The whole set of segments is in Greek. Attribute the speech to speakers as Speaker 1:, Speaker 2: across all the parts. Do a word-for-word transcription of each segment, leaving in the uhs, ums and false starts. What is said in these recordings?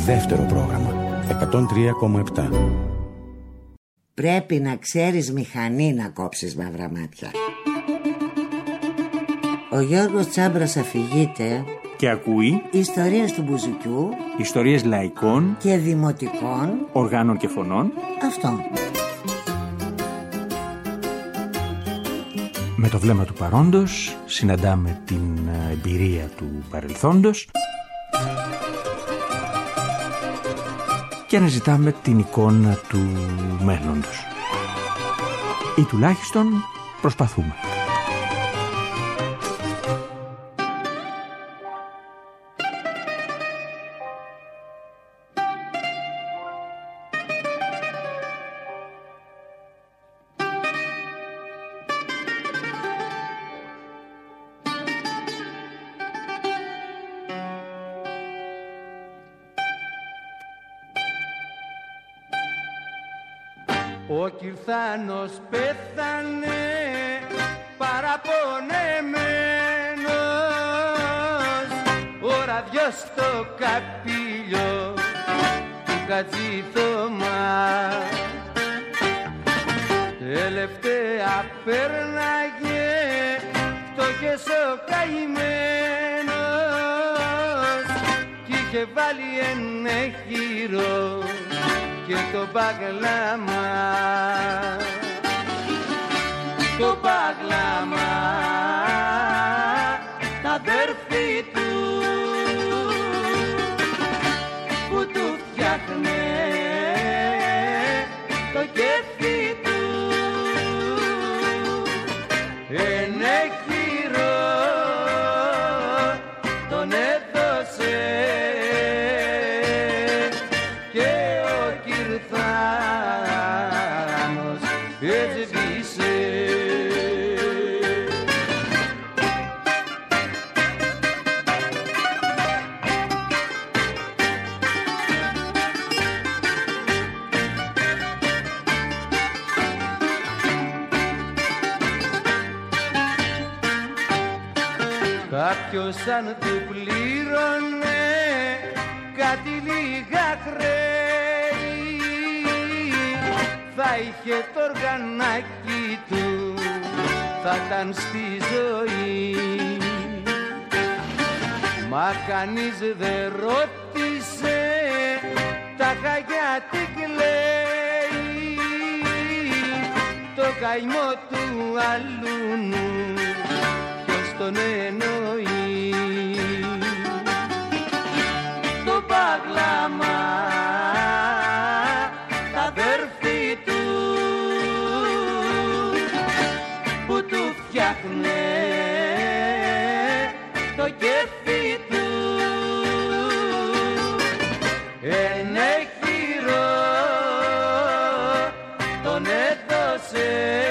Speaker 1: Δεύτερο πρόγραμμα εκατόν τρία κόμμα επτά.
Speaker 2: Πρέπει να ξέρεις μηχανή να κόψεις μαύρα μάτια. Ο Γιώργος Τσάμπρας αφηγείται
Speaker 3: και ακούει
Speaker 2: ιστορίες του Μπουζουκιού,
Speaker 3: ιστορίες λαϊκών
Speaker 2: και δημοτικών
Speaker 3: οργάνων και φωνών.
Speaker 2: Αυτό.
Speaker 3: Με το βλέμμα του παρόντος συναντάμε την εμπειρία του παρελθόντος και αναζητάμε την εικόνα του μέλλοντος. Ή τουλάχιστον προσπαθούμε.
Speaker 4: Ο Κυρθάνος πέθανε παραπονεμένος, ο ραδιός στο καπήλιο του Χατζηθωμά. Τελευταία πέρναγε φτωχές ο καημένος κι είχε βάλει ένα χείρο και το παγλάμα, το παγλάμα, τα αδέρφη του που του φτιάχνε το κέφι του. Ένα χείρο τον έδωσε κάποιος αν του πλήρωνε κάτι λίγα χρέη, θα είχε το οργανάκι του, θα ήταν στη ζωή. Μα κανείς δεν ρώτησε τάχα γιατί κλαίει, το καημό του αλούνου τον εννοεί. Το παγλάμα, τα αδέρφη του που του φτιάχνε το κέφι του. Ένα χείρο τον έδωσε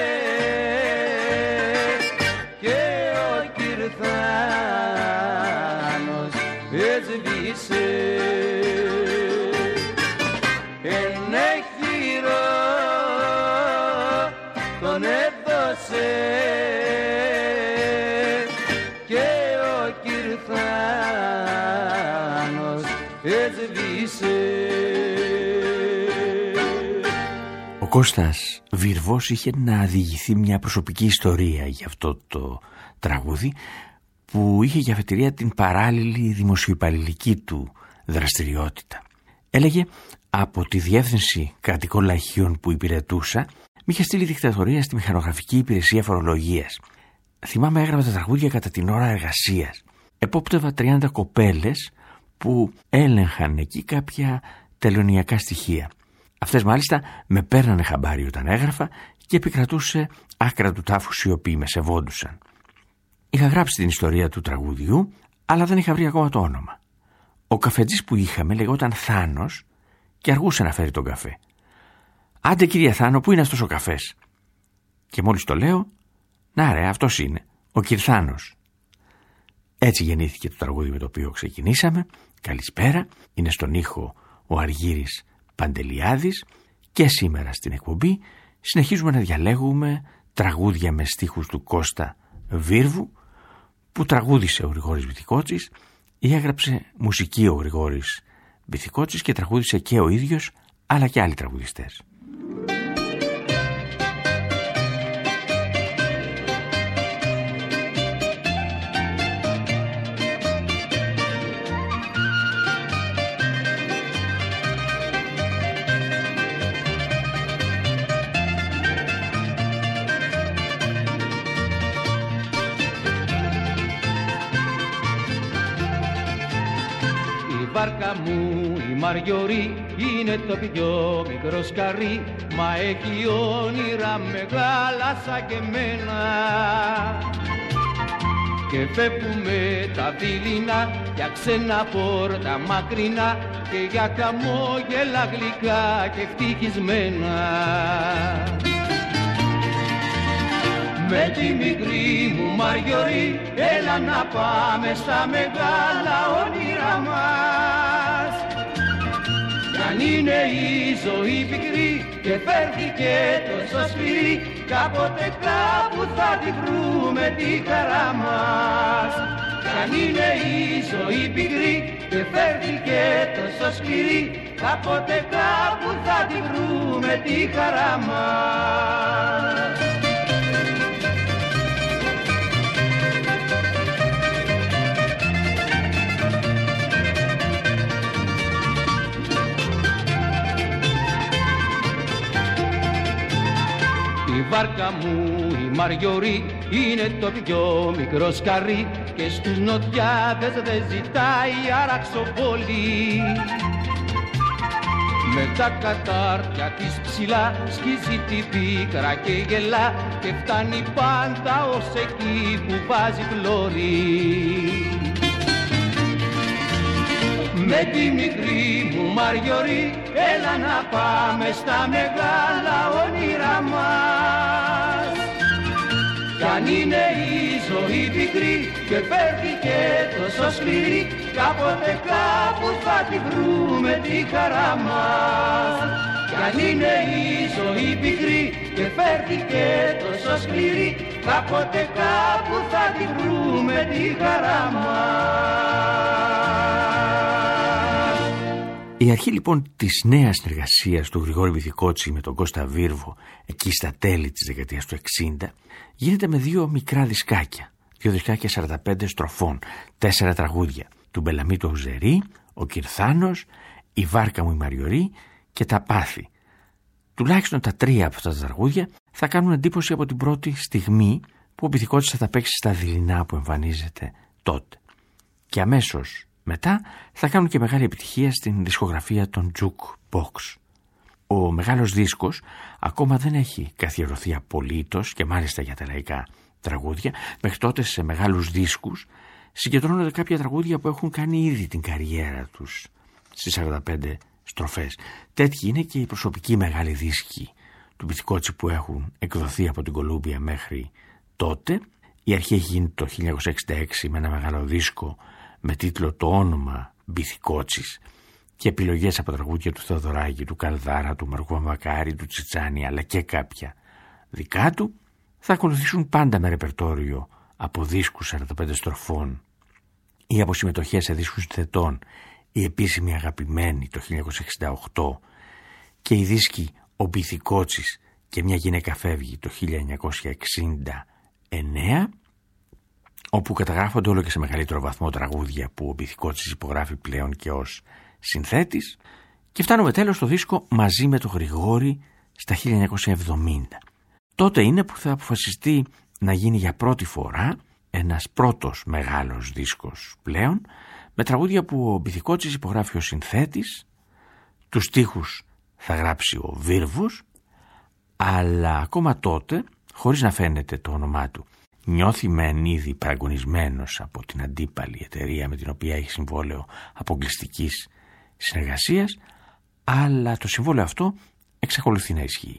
Speaker 4: έσβησε. Ένα χείρο τον έδωσε και ο Κυρθάνος έσβησε.
Speaker 3: Ο Κώστας Βυρβός είχε να διηγηθεί μια προσωπική ιστορία για αυτό το τραγούδι που είχε για αφετηρία την παράλληλη δημοσιοϊπαλληλική του δραστηριότητα. Έλεγε από τη διεύθυνση κρατικών λαχείων που υπηρετούσα μ' είχε στείλει δικτατορία στη μηχανογραφική υπηρεσία φορολογίας. Θυμάμαι έγραφα τα τραγούδια κατά την ώρα εργασίας. Επόπτευα τριάντα κοπέλες που έλεγχαν εκεί κάποια τελωνειακά στοιχεία. Αυτές μάλιστα με παίρνανε χαμπάρι όταν έγραφα και επικρατούσε άκρα του τάφους οι οποίοι με σεβόντουσαν. Είχα γράψει την ιστορία του τραγουδιού, αλλά δεν είχα βρει ακόμα το όνομα. Ο καφετζής που είχαμε λεγόταν Θάνος και αργούσε να φέρει τον καφέ. «Άντε κυρία Θάνο, πού είναι αυτός ο καφές?» Και μόλις το λέω, «Να ρε, αυτός είναι, ο Κυρθάνος». Έτσι γεννήθηκε το τραγούδι με το οποίο ξεκινήσαμε. Καλησπέρα, είναι στον ήχο ο Αργύρης Παντελιάδης και σήμερα στην εκπομπή συνεχίζουμε να διαλέγουμε τραγούδια με στίχους του Κώστα Βύρβου, που τραγούδισε ο Γρηγόρης Βιτικότσης ή έγραψε μουσική ο Γρηγόρης Μπιθικότσης και τραγούδισε και ο ίδιος αλλά και άλλοι τραγουδιστές.
Speaker 4: Η βάρκα μου η Μαριωρή είναι το πιο μικρό σκαρί, μα έχει όνειρα μεγάλα σαν και εμένα. Και φεύγουμε τα δειλινά για ξένα πόρτα μακρινά και για χαμόγελα γλυκά και ευτυχισμένα. Με τη μικρή μου Μαριωρή έλα να πάμε στα μεγάλα όνειρα μας. Κι αν είναι η ζωή πικρή και φέρθηκε τόσο σκληρή, κάποτε κάπου θα τη βρούμε τη χαρά μας. Κι αν είναι η ζωή πικρή και φέρθηκε τόσο σκληρή, κάποτε κάπου θα τη βρούμε τη χαρά μας. Η βάρκα μου η Μαριωρή είναι το πιο μικρό σκαρί και στους νοτιάδες δεν ζητάει αραξοπόλη. Με τα κατάρτια της ψηλά σκίζει τη πίκρα και γελά και φτάνει πάντα ως εκεί που βάζει φλόρι. Με τη μικρή μου Μαριωρή έλα να πάμε στα μεγάλα όνειρα μας. Κι αν είναι η ζωή πικρή και φέρθηκε τόσο σκληρή, κάποτε κάπου θα τη βρούμε τη χαρά μας. Κι αν είναι η ζωή πικρή και φέρθηκε τόσο σκληρή, κάποτε κάπου θα τη βρούμε τη χαρά μας.
Speaker 3: Η αρχή λοιπόν της νέας συνεργασίας του Γρηγόρη Μπιθικότση με τον Κώστα Βίρβο εκεί στα τέλη της δεκαετίας του εξήντα γίνεται με δύο μικρά δισκάκια, δύο δισκάκια σαράντα πέντε στροφών, τέσσερα τραγούδια του Μπελαμή του Ουζερή, ο Κυρθάνος, η Βάρκα μου η Μαριωρή και τα Πάθη. Τουλάχιστον τα τρία από αυτά τα τραγούδια θα κάνουν εντύπωση από την πρώτη στιγμή που ο Μπιθικότσης θα τα παίξει στα δειλινά που εμφανίζεται τότε. Και αμέσως μετά θα κάνουν και μεγάλη επιτυχία στην δισκογραφία των Jukebox. Ο μεγάλος δίσκος ακόμα δεν έχει καθιερωθεί απολύτως και μάλιστα για τα λαϊκά τραγούδια. Μέχρι τότε σε μεγάλους δίσκους συγκεντρώνονται κάποια τραγούδια που έχουν κάνει ήδη την καριέρα τους στις σαράντα πέντε στροφές. Τέτοιοι είναι και οι προσωπικοί μεγάλοι δίσκοι του Μπιθικότση που έχουν εκδοθεί από την Κολούμπια μέχρι τότε. Η αρχή έχει γίνει το χίλια εννιακόσια εξήντα έξι με ένα μεγάλο δίσκο με τίτλο «Το όνομα Μπιθικότσης» και επιλογές από τραγούδια του Θεοδωράκη, του Καλδάρα, του Μαρκού Μακάρη, του Τσιτσάνη αλλά και κάποια δικά του. Θα ακολουθήσουν πάντα με ρεπερτόριο από δίσκους σαράντα πέντε στροφών ή από συμμετοχές σε δίσκους συνθετών, η επίσημη αγαπημένη το χίλια εννιακόσια εξήντα οκτώ και οι δίσκοι «Ο Μπιθικότσης» και «Μια γυναίκα φεύγει» το χίλια εννιακόσια εξήντα εννέα, όπου καταγράφονται όλο και σε μεγαλύτερο βαθμό τραγούδια που ο Μπιθικότσης υπογράφει πλέον και ως συνθέτης, και φτάνουμε τέλος στο δίσκο «Μαζί με τον Γρηγόρη» στα χίλια εννιακόσια εβδομήντα. Τότε είναι που θα αποφασιστεί να γίνει για πρώτη φορά ένας πρώτος μεγάλος δίσκος πλέον, με τραγούδια που ο Μπιθικότσης υπογράφει ως συνθέτης, τους στίχους θα γράψει ο Βίρβος, αλλά ακόμα τότε, χωρίς να φαίνεται το όνομά του, νιώθει μεν ήδη παραγωνισμένος από την αντίπαλη εταιρεία με την οποία έχει συμβόλαιο αποκλειστικής συνεργασίας, αλλά το συμβόλαιο αυτό εξακολουθεί να ισχύει.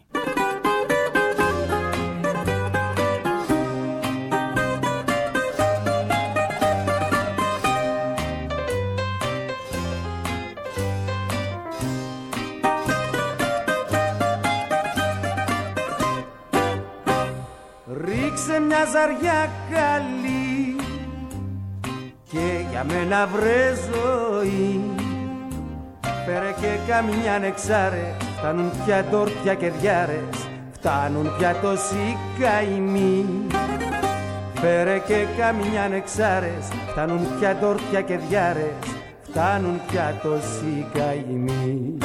Speaker 4: Ρίξε μια ζαριά καλή και για μένα βρε ζωή, Φέρε και καμιά νεξάρε, φτάνουν πια τόρτια και διάρες, φτάνουν πια τόσοι καημοί. Φέρε και καμιά νεξάρες, φτάνουν πια τόρτια και διάρες, φτάνουν πια τόσοι καημοί.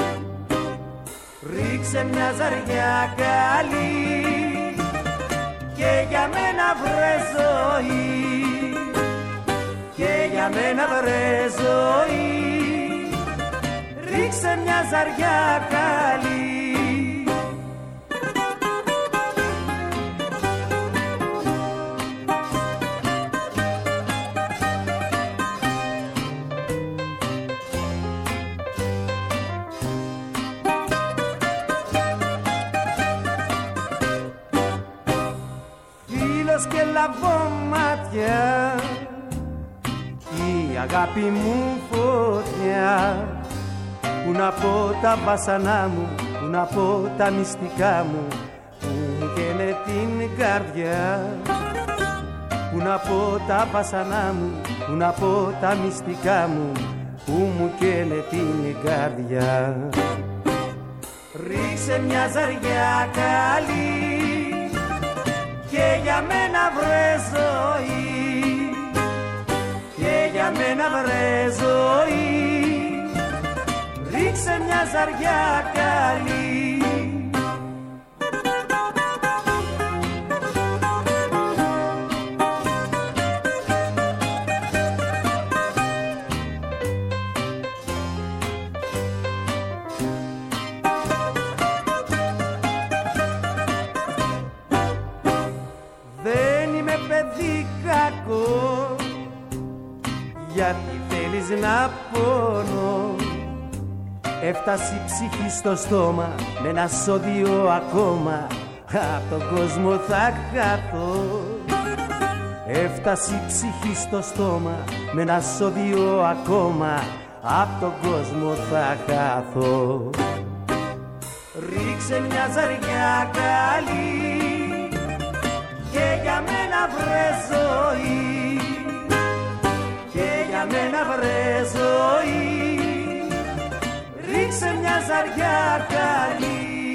Speaker 4: Ρίξε μια ζαριά καλή και για μένα βρε ζωή, και για μένα βρε ζωή. Ρίξε μια ζαριά καλή. Φίλος και λαβώ μάτια, η αγάπη μου φωτιά. Πού να πω τα βάσανά μου, πού να πω τα μυστικά μου, που μου καίνε την καρδιά. Πού να πω τα βάσανά μου, πού να πω τα μυστικά μου, που μου καίνε την καρδιά. Ρίξε μια ζαριά καλή και για μένα βρε ζωή, και για μένα βρε ζωή. Ρίξε μια ζαριά καλή. Δεν είμαι παιδί κακό, γιατί θέλεις να πονώ. Έφτασε η ψυχή στο στόμα με ένα σώδιο ακόμα, απ' τον κόσμο θα χαθώ. Έφτασε η ψυχή στο στόμα με ένα σώδιο ακόμα, απ' τον κόσμο θα χαθώ. Ρίξε μια ζαριά καλή και για μένα βρε ζωή, και για μένα βρε ζωή. Ρίξε μια ζαριά καλή.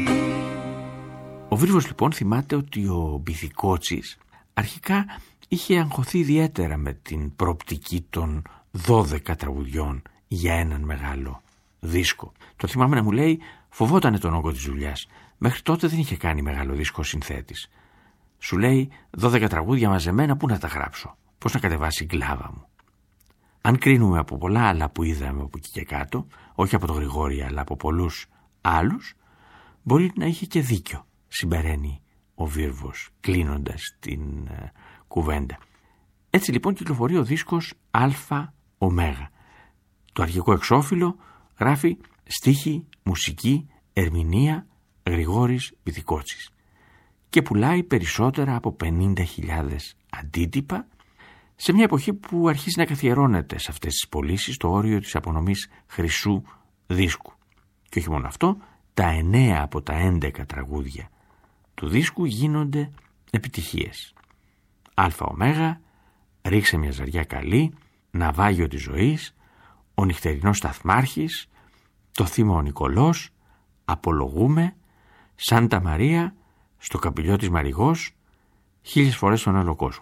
Speaker 3: Ο Βίρβος λοιπόν θυμάται ότι ο Μπιθικότσης αρχικά είχε αγχωθεί ιδιαίτερα με την προοπτική των δώδεκα τραγουδιών για έναν μεγάλο δίσκο. Το θυμάμαι να μου λέει, φοβότανε τον όγκο της δουλειάς. Μέχρι τότε δεν είχε κάνει μεγάλο δίσκο συνθέτης. Σου λέει, δώδεκα τραγούδια μαζεμένα, πού να τα γράψω, πώς να κατεβάσει η κλάβα μου. Αν κρίνουμε από πολλά άλλα που είδαμε από εκεί και κάτω, όχι από τον Γρηγόρη αλλά από πολλούς άλλους, μπορεί να είχε και δίκιο, συμπεραίνει ο Βίρβος κλείνοντας την ε, κουβέντα. Έτσι λοιπόν κυκλοφορεί ο δίσκος Α Ωμέγα. Το αρχικό εξώφυλλο γράφει στίχη, μουσική, ερμηνεία Γρηγόρης Μπιθικότσης και πουλάει περισσότερα από πενήντα χιλιάδες αντίτυπα σε μια εποχή που αρχίζει να καθιερώνεται σε αυτές τις πωλήσεις το όριο της απονομής χρυσού δίσκου. Και όχι μόνο αυτό, τα εννέα από τα έντεκα τραγούδια του δίσκου γίνονται επιτυχίες. Α Ωμέγα, Ρίξε μια ζαριά καλή, Ναυάγιο της ζωής, Ο νυχτερινός σταθμάρχης, Το θύμα ο Νικολός, Απολογούμε, Σάντα Μαρία, Στο καπηλιό της Μαριγός, Χίλιες φορές στον άλλο κόσμο.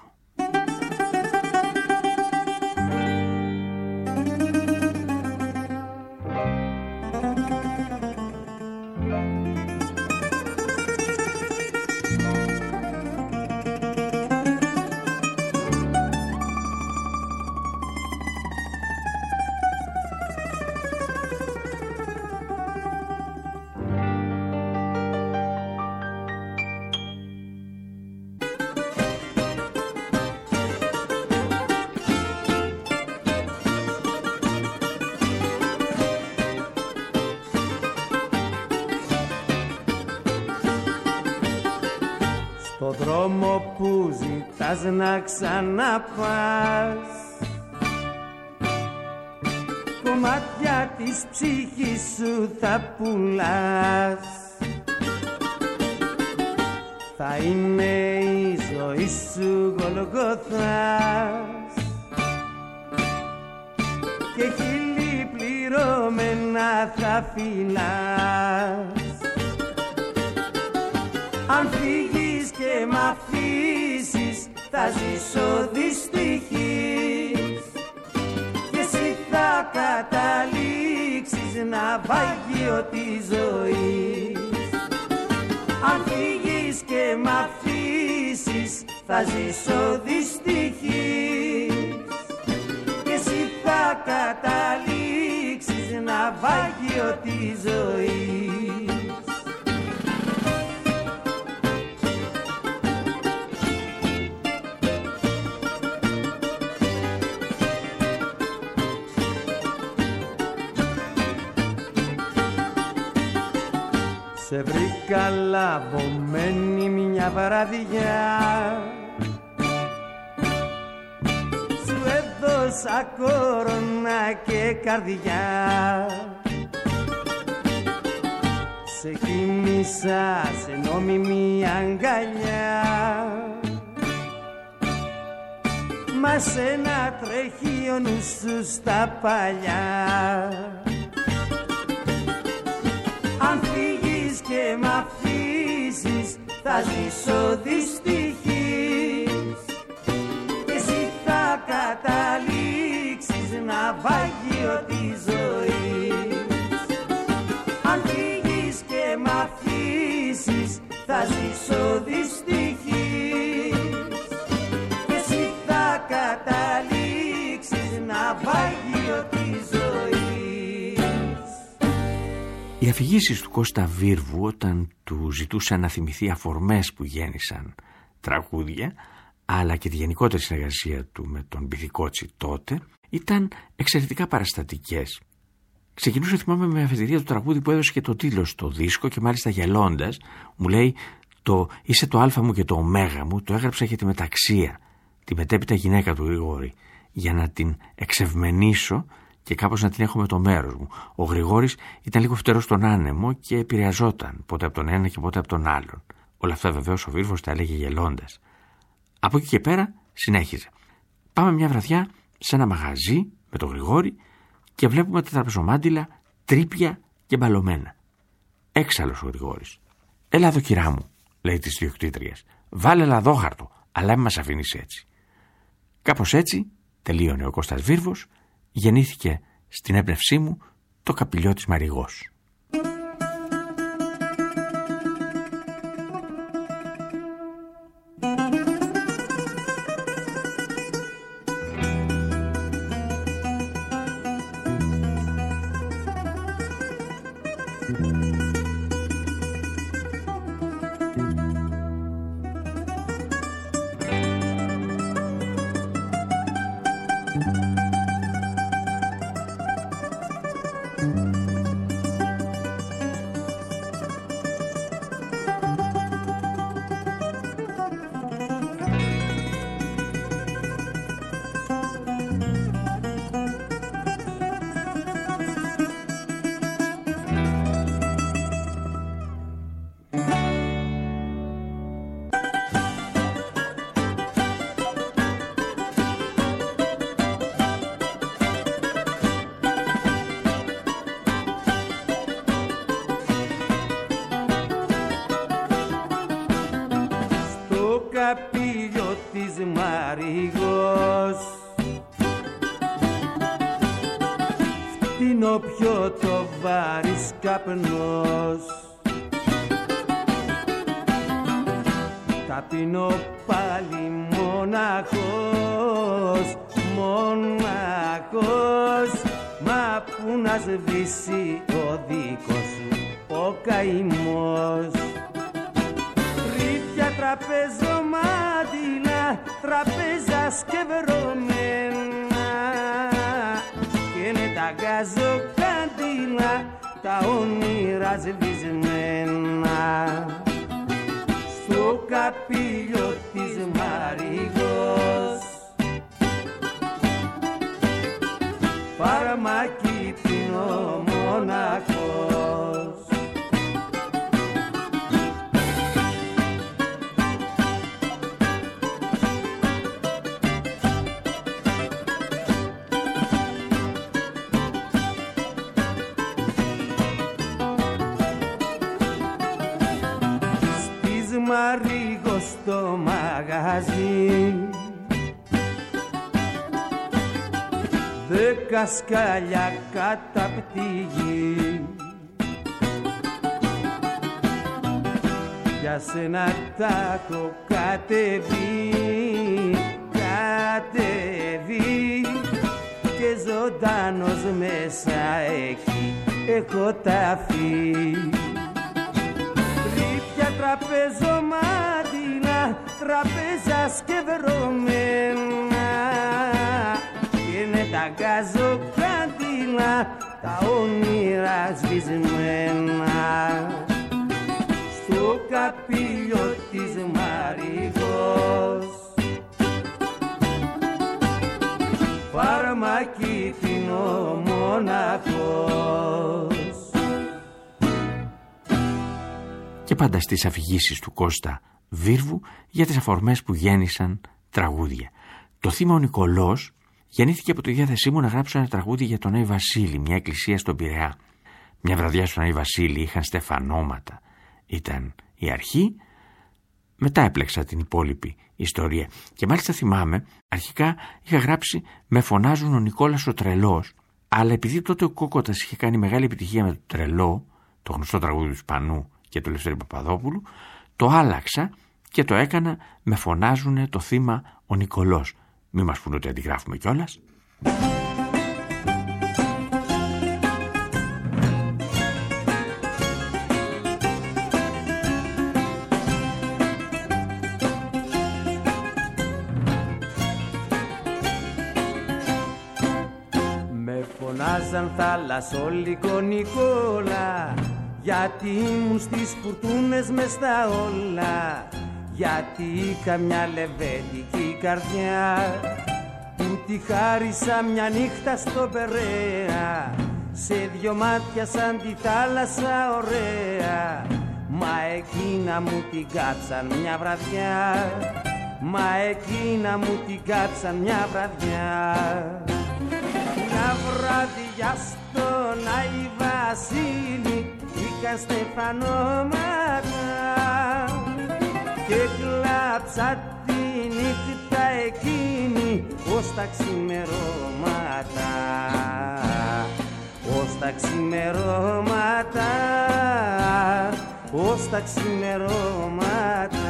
Speaker 4: Στο δρόμο που ζητάς να ξαναπάς, κομμάτια της ψυχής σου θα πουλάς. Θα είναι η ζωή σου Γολγοθάς και χίλιοι πληρώμενα θα φυλάς. Αν φύγεις και μ' αφήσεις θα ζήσω δυστυχής και εσύ θα καταλήξεις ναυάγιο της ζωής. Αν φύγεις και μ' αφήσεις θα ζήσω δυστυχής και εσύ θα καταλήξεις ναυάγιο της ζωής. Σε βρήκα λαβωμένη μια βραδιά, σου έδωσα κορώνα και καρδιά. Σε κοίμησα σε νόμιμη αγκαλιά, μα σένα τρέχει ο νους σου στα παλιά. Αν φύγεις και μ' αφήσεις θα ζήσω δυστυχής και εσύ θα καταλήξεις ναυάγιο της ζωής. Αν φύγεις και μ' αφήσεις θα ζήσω δυστυχής και εσύ θα καταλήξεις ναυάγιο της ζωής.
Speaker 3: Οι αφηγήσεις του Κώστα Βίρβου, όταν του ζητούσαν να θυμηθεί αφορμές που γέννησαν τραγούδια, αλλά και τη γενικότερη συνεργασία του με τον Μπιθικότσι τότε, ήταν εξαιρετικά παραστατικές. Ξεκινούσε, θυμάμαι, με αφετηρία το τραγούδι που έδωσε και το τίτλο στο δίσκο και μάλιστα γελώντας μου λέει το «Είσαι το α μου και το ω μου», το έγραψα για τη μεταξία, τη μετέπειτα γυναίκα του Γρηγόρη, για να την εξευμενήσω και κάπως να την έχω με το μέρος μου. Ο Γρηγόρης ήταν λίγο φτερός στον άνεμο και επηρεαζόταν πότε από τον ένα και πότε από τον άλλον. Όλα αυτά βεβαίως ο Βίρβος τα έλεγε γελώντας. Από εκεί και πέρα συνέχιζε. Πάμε μια βραδιά σε ένα μαγαζί με τον Γρηγόρη και βλέπουμε τα τραπεζομάντιλα τρίπια και μπαλωμένα. Έξαλλος ο Γρηγόρης. «Έλα εδώ, κυρά μου», λέει της διοκτήτριας. «Βάλε λαδόχαρτο, αλλά μην μας αφήνεις έτσι». Κάπως έτσι τελείωνε ο Κώστας Βίρβος. Γεννήθηκε στην έμπνευσή μου το Καπηλιό της Μαριγός.
Speaker 4: Καπήλιο της Μαριγός φτύνω πιο το βάρης καπνός, τα πίνω πάλι μοναχός, μοναχός, μα που να σβήσει ο δίκος ο καημός. Τραπεζομάντιλα, τραπέζα σκευρωμένα και είναι τα γκαζοκάντιλα, τα όνειρα σβησμένα. Στο καπήλιο της Μαριγός φαρμακί πίνω μοναχός. μαγαζί. Δέκα σκάλια κάτω απ' τη γη. Για σένα τα έχω κατεβεί, κατεβεί και ζωντάνος μέσα εκεί έχω ταφεί. Τρίπια τραπεζομάτινα, τραπέζας και βρωμένα και είναι τα γκαζοκάντινα, τα όνειρα σβησμένα. Στο καπήλιο της Μαριγός φαρμακίτινο μοναχός.
Speaker 3: Και πάντα στις αφηγήσεις του Κώστα Βίρβου για τις αφορμές που γέννησαν τραγούδια. Το θύμα ο Νικολός γεννήθηκε από τη διάθεσή μου να γράψω ένα τραγούδι για τον Άη Βασίλη, μια εκκλησία στον Πειραιά. Μια βραδιά στον Άη Βασίλη είχαν στεφανώματα. Ήταν η αρχή, μετά έπλεξα την υπόλοιπη ιστορία. Και μάλιστα θυμάμαι, αρχικά είχα γράψει «Με φωνάζουν ο Νικόλας ο Τρελός», αλλά επειδή τότε ο Κόκοτας είχε κάνει μεγάλη επιτυχία με το Τρελό, το γνωστό τραγούδι του Σπανού και του Λευτέρη Παπαδόπουλου, το άλλαξα και το έκανα «Με φωνάζουνε το θύμα ο Νικολός». Μη μας πούνε ότι αντιγράφουμε κιόλας.
Speaker 4: Φωνάζαν θάλασσόλικο Νικόλα, γιατί ήμουν στις φουρτούνες μες στα όλα, γιατί είχα μια λεβέντικη καρδιά που τη χάρισα μια νύχτα στο Περαία, σε δυο μάτια σαν τη θάλασσα ωραία. Μα εκείνα μου την κάψαν μια βραδιά, μα εκείνα μου την κάψαν μια βραδιά. Μια βράδια στον Άη Βασίλη είχαν στεφανώματα και κλάψα τη νύχτα εκείνη ως τα ξημερώματα, ως τα ξημερώματα, ως τα ξημερώματα.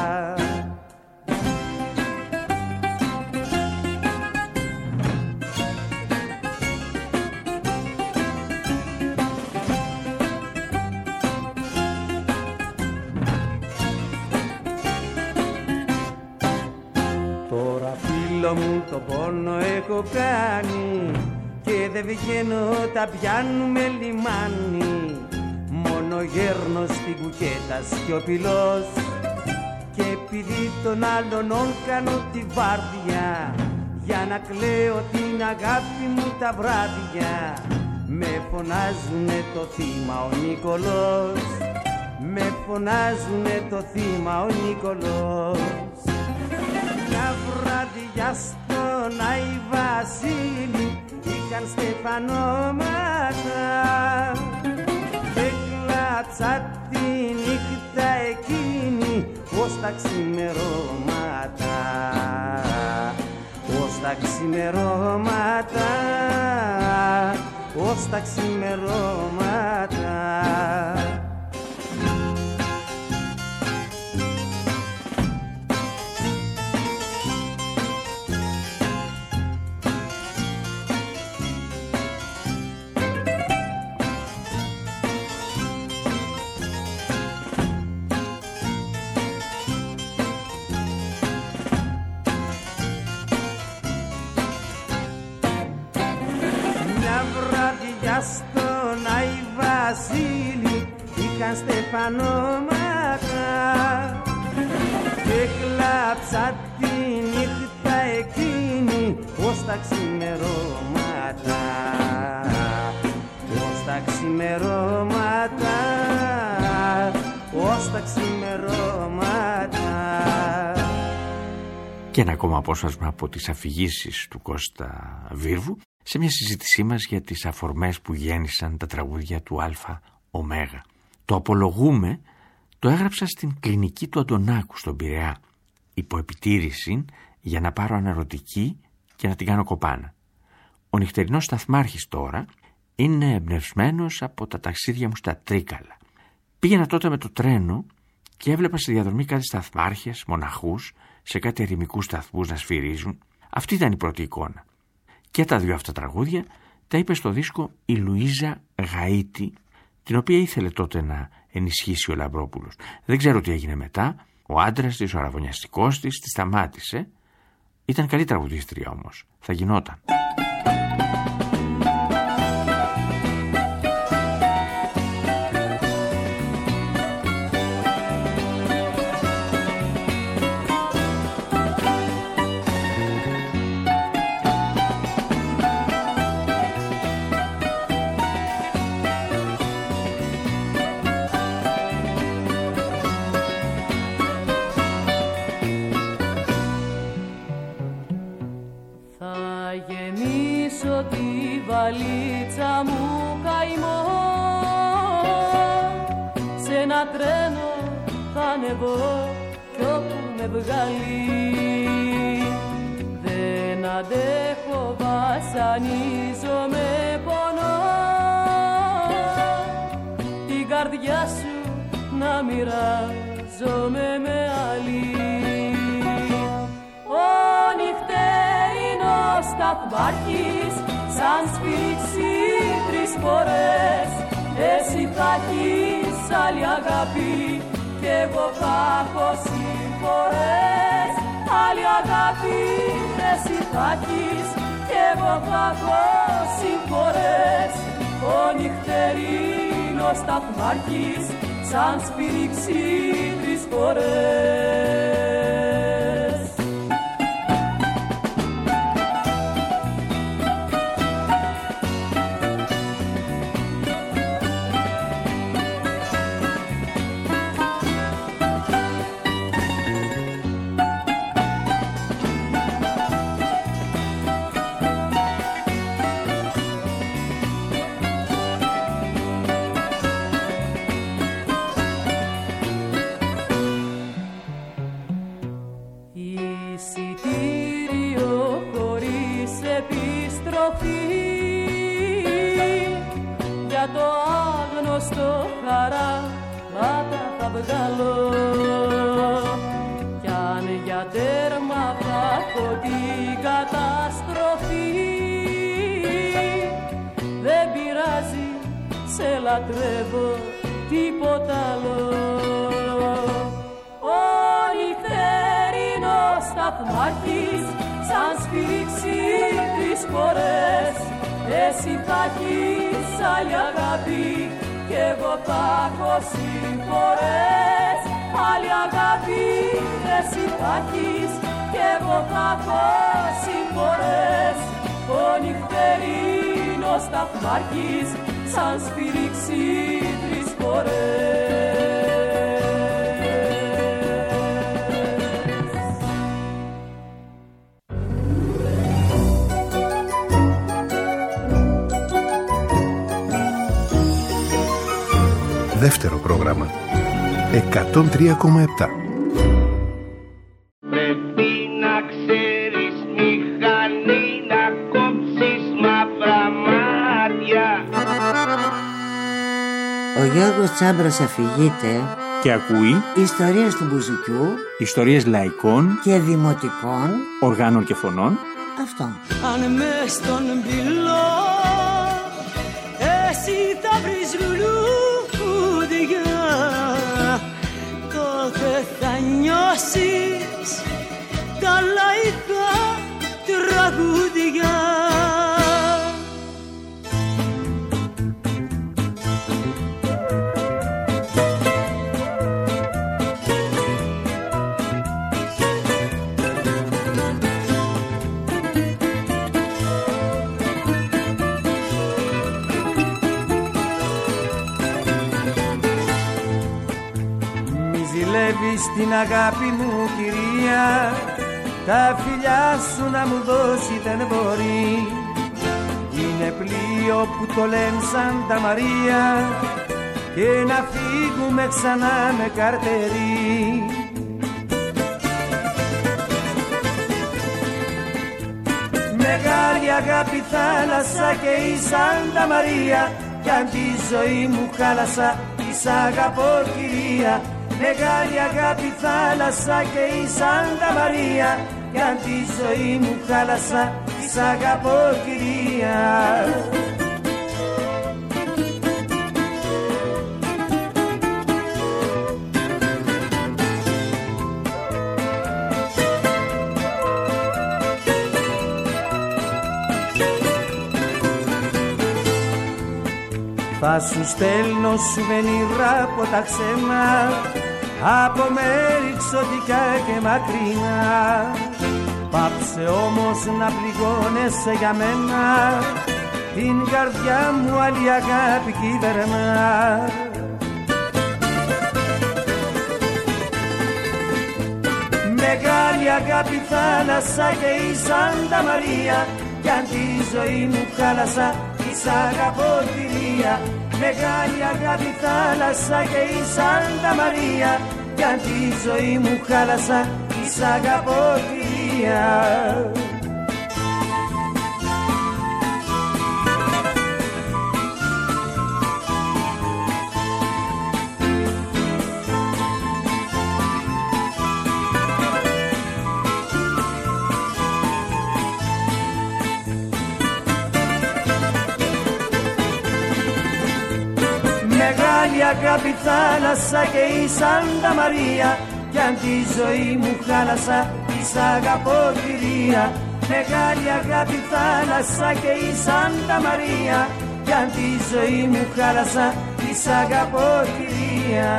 Speaker 4: Μου το πόνο έχω κάνει και δεν βγαίνω, τα πιάνουμε λιμάνι. Μόνο γέρνω στην κουκέτα σιωπηλός και επειδή τον άλλον κάνω τη βάρδια για να κλαίω την αγάπη μου τα βράδια. Με φωνάζουνε το θύμα ο Νικολός, με φωνάζουνε το θύμα ο Νικολός. Μια βράδια στον Άη Βασίλη είχαν στεφανώματα και κλάψα τη νύχτα εκείνη ως τα ξημερώματα, ως τα ξημερώματα, ως τα ξημερώματα. Στον Άη Βασίλη είχαν στεφανώματα και κλάψα τη νύχτα εκείνη ως τα ξημερώματα, ως τα ξημερώματα, ως τα ξημερώματα.
Speaker 3: Και ένα ακόμα απόσπασμα από τις αφηγήσεις του Κώστα Βίρβου σε μια συζήτησή μας για τις αφορμές που γέννησαν τα τραγούδια του Αλφα Ωμέγα. Το «Απολογούμε» το έγραψα στην κλινική του Αντωνάκου στον Πειραιά. υποεπιτήρηση για να πάρω αναρωτική και να την κάνω κοπάνα. Ο νυχτερινός σταθμάρχης τώρα είναι εμπνευσμένος από τα ταξίδια μου στα Τρίκαλα. Πήγαινα τότε με το τρένο και έβλεπα στη διαδρομή κάτι σταθμάρχες, μοναχούς, σε κάτι ερημικούς σταθμούς να σφυρίζουν. Αυτή ήταν η πρώτη εικόνα. Και τα δύο αυτά τραγούδια τα είπε στο δίσκο η Λουίζα Γαΐτη, την οποία ήθελε τότε να ενισχύσει ο Λαμπρόπουλος. Δεν ξέρω τι έγινε μετά. Ο άντρας της, ο αραβωνιαστικός της, τη σταμάτησε. Ήταν καλή τραγουδίστρια όμως. Θα γινόταν.
Speaker 5: Βαλίτσα μου καημό, σε ένα τρένο θα ανεβώ κι όπου με βγάλει. Δεν αντέχω, βασανίζομαι, πονώ, την καρδιά σου να μοιράζομαι με άλλη. Ο νυχτερινός σταθμάρχης σαν σφίξει τρεις φορές, εσύ θα έχεις άλλη αγάπη κι εγώ θα έχω συμφορές. Άλλη αγάπη εσύ θα έχεις κι εγώ θα έχω συμφορές. Ο νυχτερινός σταθμάρχης σαν σφίξει τρεις φορές. Για το άγνωστο χαράματα θα βγάλω, κι αν για τέρμα θα έχω την καταστροφή, δεν πειράζει, σε λατρεύω, τίποτα άλλο. Ο νυχτερινός σταθμάρχης σαν σφίξει τρεις φορές, εσύ θα έχεις άλλη αγάπη κι εγώ θα έχω συμφορές. Άλλη αγάπη εσύ θα έχεις κι εγώ θα έχω συμφορές. Ο νυχτερινός σταθμάρχης σαν σφυρίξει τρεις φορές.
Speaker 6: Δεύτερο πρόγραμμα εκατόν τρία κόμμα επτά.
Speaker 4: Πρέπει να ξέρεις μηχανή να κόψεις μαύρα μάτια.
Speaker 2: Ο Γιώργος Τσάμπρας αφηγείται
Speaker 3: και ακούει
Speaker 2: ιστορίες του Μπουζουκιού,
Speaker 3: ιστορίες λαϊκών
Speaker 2: και δημοτικών
Speaker 3: οργάνων και φωνών.
Speaker 2: Αυτό.
Speaker 5: Αν μες στον πυλό εσύ θα βρεις λουλούδια, τότε θα νιώσεις τα λαϊκά τραγούδια.
Speaker 7: Την αγάπη μου κυρία, τα φιλιά σου να μου δώσει δεν μπορεί. Είναι πλοίο που το λένε Σάντα Μαρία και να φύγουμε ξανά με καρτερί. Μεγάλη αγάπη θάλασσα και η Σάντα Μαρία, κι αν τη ζωή μου χάλασα, της αγαπώ κυρία. Μεγάλη αγάπη θάλασσα και η Σάντα Μαρία, κι αν τη ζωή μου χάλασα, της αγαπώ κυρία. Θα σου στέλνω σουβενίρα από τα ξένα, από μέρη ξωτικά και μακρινά. Πάψε όμως να πληγώνεσαι για μένα, την καρδιά μου άλλη αγάπη κυβερνά. Μεγάλη αγάπη θάλασσα και η Σάντα Μαρία, κι αν τη ζωή μου χάλασα, της αγαπώ κυρία. Μεγάλη αγάπη θάλασσα και η Σάντα Μαρία, κι αν τη ζωή μου χάλασα, της αγαπώ κυρία. Μεγάλη αγάπη θάλασσα και η Σάντα Μαρία, κι αν τη ζωή μου χάλασα, της αγαπώ κυρία. Μεγάλη αγάπη θάλασσα και η Σάντα Μαρία, κι αν τη ζωή μου χάλασα, της αγαπώ κυρία.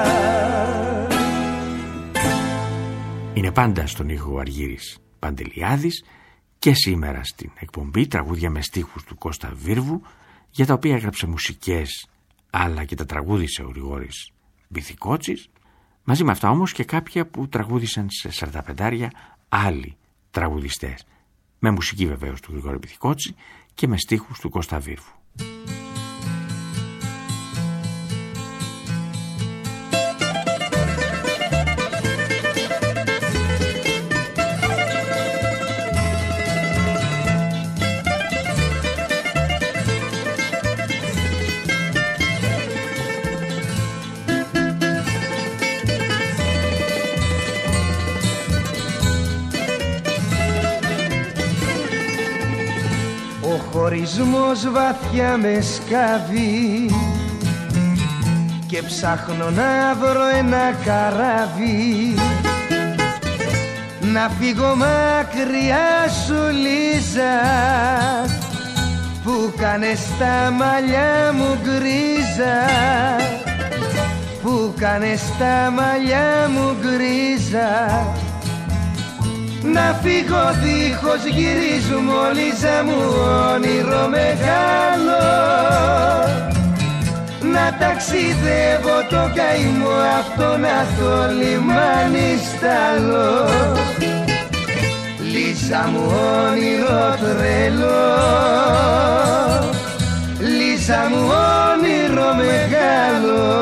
Speaker 3: Είναι πάντα στον ήχο ο Αργύρης Παντελιάδης και σήμερα στην εκπομπή τραγούδια με στίχους του Κώστα Βίρβου, για τα οποία έγραψε μουσικές αλλά και τα τραγούδισε ο Γρηγόρης Μπιθικότσης. Μαζί με αυτά όμως και κάποια που τραγούδισαν σε σαρανταπεντάρια άλλοι τραγουδιστές, με μουσική βεβαίως του Γρηγόρη Μπιθικότση και με στίχους του Κώστα Βίρβου.
Speaker 7: Ο χωρισμός βαθιά με σκάβει και ψάχνω να βρω ένα καράβι, να φύγω μακριά σου Λίζα, που κάνες τα μαλλιά μου γκρίζα, που κάνες τα μαλλιά μου γκρίζα. Να φύγω δίχως γυρίζουμε, Λίζα μου, όνειρο μεγάλο. Να ταξιδεύω το καημό αυτό, να το λιμάνι στάλω. Λίζα μου, όνειρο τρελό, Λίζα μου, όνειρο μεγάλο.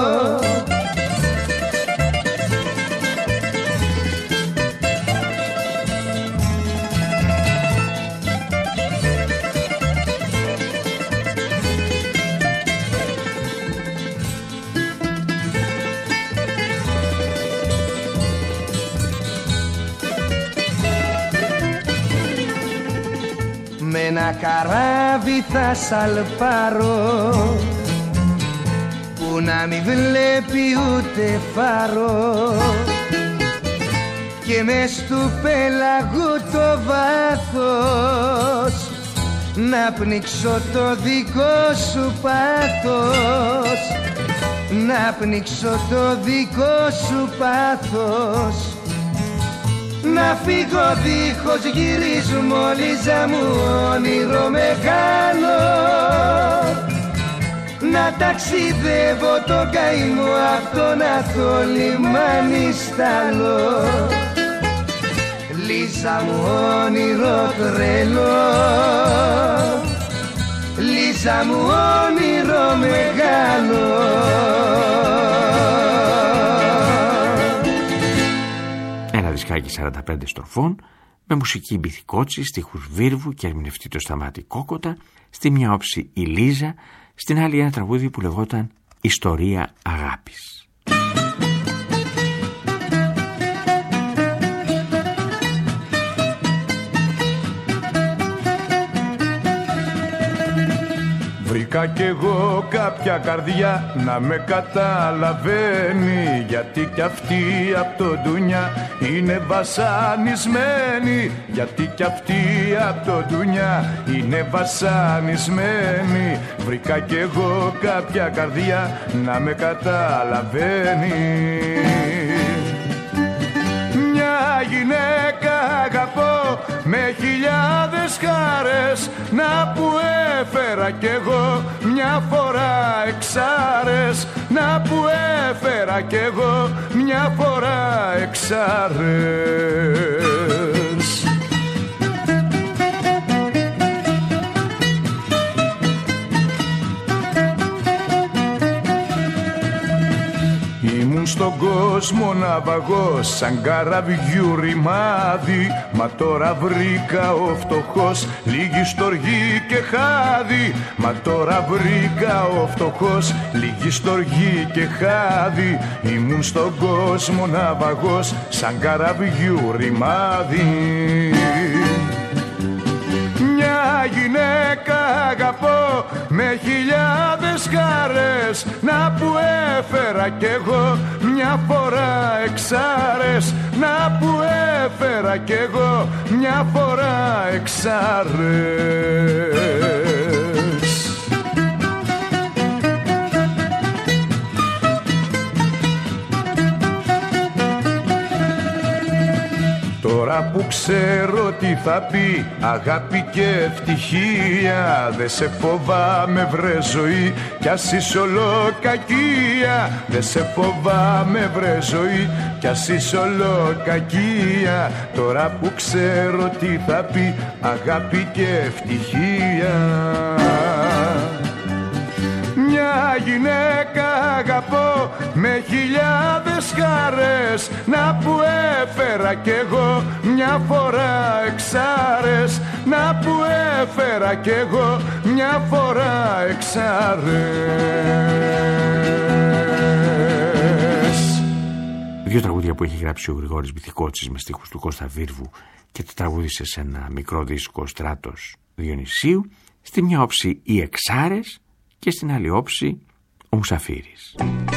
Speaker 7: Με ένα καράβι θα σαλπάρω, που να μη βλέπει ούτε φάρο, και μες του πέλαγου το βάθος να πνίξω το δικό σου πάθος, να πνίξω το δικό σου πάθος. Να φύγω δίχως γυρίζουμε, Λίζα μου, όνειρο μεγάλο. Να ταξιδεύω το καημό αυτό, να το λιμάνι στάλω. Λίζα μου, όνειρο τρελό, Λίζα μου, όνειρο μεγάλο.
Speaker 3: Ένα δισκάκι σαράντα πέντε στροφών με μουσική Μπιθικότσι, στίχους Βίρβου και ερμηνευτή το Σταμάτη Κόκοτα, στη μια όψη η Λίζα, στην άλλη ένα τραγούδι που λεγόταν «Ιστορία αγάπης».
Speaker 8: Βρήκα κι εγώ κάποια καρδιά να με καταλαβαίνει, γιατί κι αυτή απ' το ντουνιά είναι βασανισμένη, γιατί κι αυτή απ' το ντουνιά είναι βασανισμένη. Βρήκα κι εγώ κάποια καρδιά να με καταλαβαίνει. Μια γυναίκα αγαπώ με χιλιάδες χάρες, να που έφερα κι εγώ μια φορά εξάρες, να που έφερα κι εγώ μια φορά εξάρες. Ήμουν στον κόσμο ναυαγός σαν καραβιού ρημάδι, μα τώρα βρήκα ο φτωχός λίγη στοργή και χάδι. Μα τώρα βρήκα ο φτωχός λίγη στοργή και χάδι. Ήμουν στον κόσμο ναυαγός σαν καραβιού ρημάδι. Μια γυναίκα αγαπώ με χιλιάδες χάρες, να που έφερα κι εγώ μια φορά εξάρες, να που έφερα κι εγώ μια φορά εξάρες. Τώρα που ξέρω τι θα πει αγάπη και ευτυχία, δε σε φοβάμαι βρε ζωή κι ας είσαι ολοκακία. Δε σε φοβάμαι βρε ζωή κι ας είσαι ολοκακία. Τώρα που ξέρω τι θα πει αγάπη και ευτυχία. Μια γυναίκα αγαπώ με χιλιάδες χαρές, να που έφερα κι εγώ μια φορά εξάρες, να που έφερα κι εγώ μια φορά εξάρες.
Speaker 3: Δύο τραγούδια που έχει γράψει ο Γρηγόρης Μπιθικότσης με στίχους του Κώστα Βίρβου και τα τραγούδισε σε ένα μικρό δίσκο Στράτος Διονυσίου. Στη μια όψη οι εξάρες και στην άλλη όψη ο Μουσαφίρης.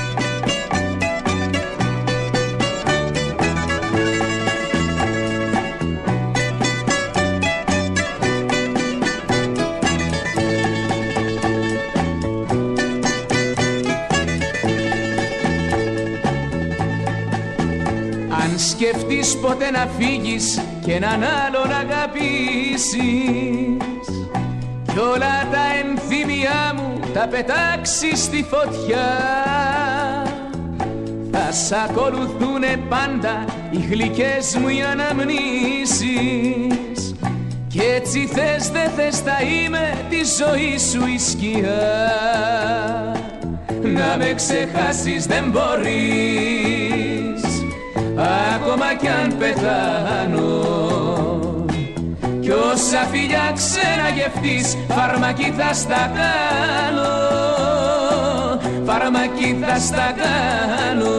Speaker 9: Αν σκεφτείς ποτέ να φύγεις και έναν άλλον αγαπήσεις, κι όλα τα ενθύμια μου τα πετάξεις στη φωτιά, θα σ' ακολουθούνε πάντα οι γλυκές μου οι αναμνήσεις, κι έτσι θες δε θες θα είμαι τη ζωή σου η σκιά. Να με ξεχάσεις δεν μπορείς, ακόμα κι αν πεθάνω, κι όσα φιλιά ξαναγευτείς φαρμακή θα στα κάνω, φαρμακή θα στα κάνω.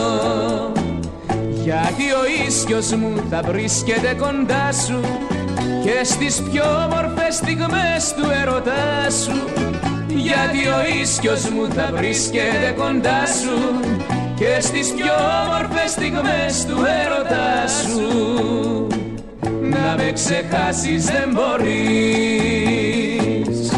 Speaker 9: Γιατί ο ίσιος μου θα βρίσκεται κοντά σου και στις πιο όμορφες στιγμές του ερωτά σου. Γιατί ο ίσιος μου θα βρίσκεται κοντά σου και στις πιο όμορφες στιγμές του έρωτά σου. Να με ξεχάσεις δεν μπορείς.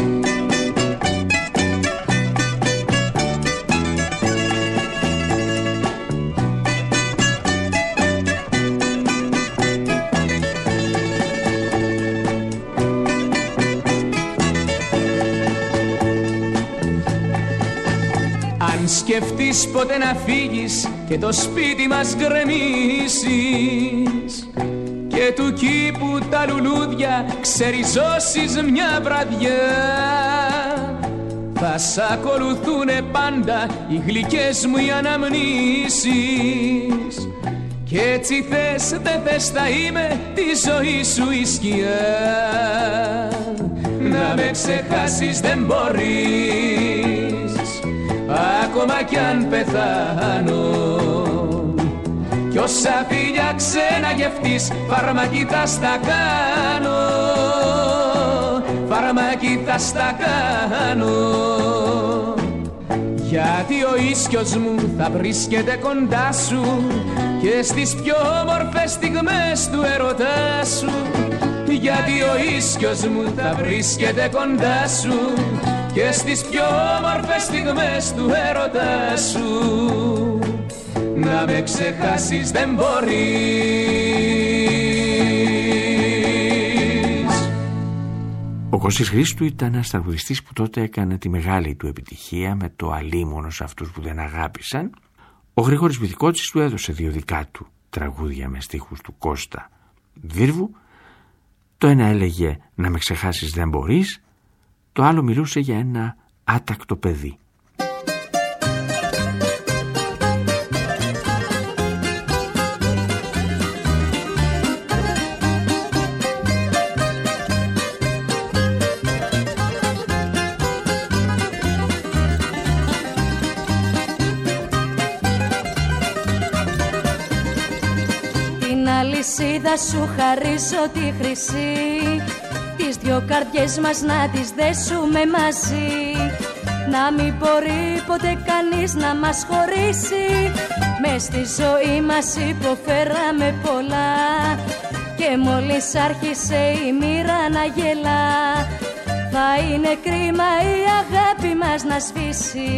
Speaker 9: Αν σκεφτείς ποτέ να φύγεις και το σπίτι μας γκρεμίσεις και του κήπου τα λουλούδια ξεριζώσεις μια βραδιά, θα σ' ακολουθούνε πάντα οι γλυκές μου οι αναμνήσεις, Κι έτσι θες δεν θες θα είμαι τη ζωή σου η σκιά. Να με ξεχάσεις δεν μπορείς, ακόμα κι αν πεθάνω. Κι όσα φίλια ξένα γευτείς, φαρμακή θα στα κάνω. Φαρμακή θα στα κάνω. Γιατί ο ίσκιος μου θα βρίσκεται κοντά σου και στις πιο όμορφες στιγμές του ερωτά σου. Γιατί ο ίσκιος μου θα βρίσκεται κοντά σου και στις πιο όμορφες στιγμές του ερωτά σου. Να με ξεχάσεις δεν μπορείς.
Speaker 3: Ο Κώστης Χρήστου ήταν ένας τραγουδιστής που τότε έκανε τη μεγάλη του επιτυχία με το αλίμονο σε αυτούς που δεν αγάπησαν. Ο Γρηγόρης Βυθικότσης του έδωσε δύο δικά του τραγούδια με στίχους του Κώστα Βίρβου. Το ένα έλεγε «Να με ξεχάσεις δεν μπορείς», το άλλο μιλούσε για ένα άτακτο παιδί.
Speaker 5: Αλυσίδα σου χαρίζω τη χρυσή, τις δυο καρδιές μας να τις δέσουμε μαζί. Να μην μπορεί ποτέ κανείς να μας χωρίσει, μες στη ζωή μας υποφέραμε πολλά και μόλις άρχισε η μοίρα να γελά, θα είναι κρίμα η αγάπη μας να σβήσει.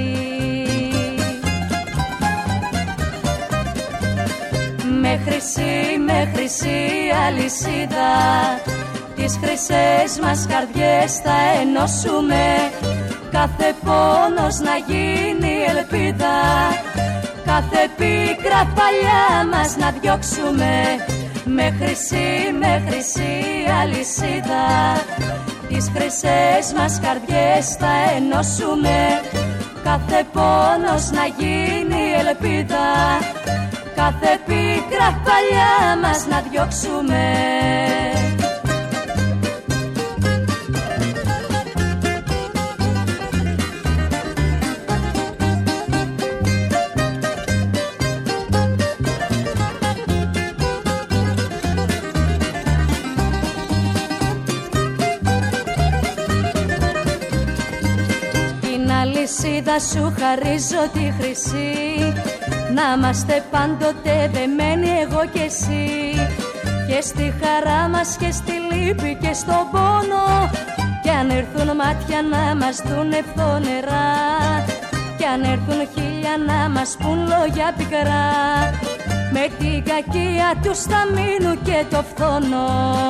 Speaker 5: Με χρυσή, με χρυσή αλυσίδα, τις χρυσές μας καρδιές θα ενώσουμε, κάθε πόνος να γίνει ελπίδα, κάθε πίκρα παλιά μας να διώξουμε. Με χρυσή, με χρυσή αλυσίδα, τις χρυσές μας καρδιές θα ενώσουμε, κάθε πόνος να γίνει ελπίδα, κάθε πίκρα παλιά μας να διώξουμε. Την αλυσίδα σου χαρίζω τη χρυσή, να είμαστε πάντοτε δεμένοι εγώ και εσύ, και στη χαρά μας και στη λύπη και στον πόνο, κι αν έρθουν μάτια να μας δουνε φθονερά, κι αν έρθουν χίλια να μας πουν λόγια πικρά, με την κακία τους θα μείνουν και το φθόνο.